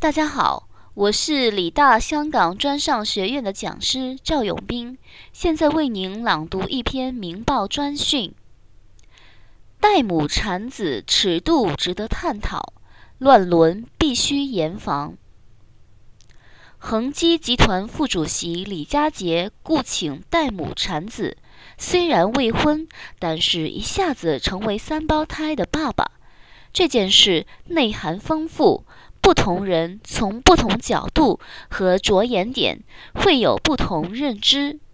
大家好，我是理大香港专上学院的讲师赵永斌，现在为您朗读一篇明报专讯。代母产子尺度值得探讨，乱伦必须严防。恒基集团副主席李家杰雇请代母产子，虽然未婚，但是一下子成为3胞胎的爸爸。这件事内涵丰富，不同人从不同角度和着眼点会有不同认知。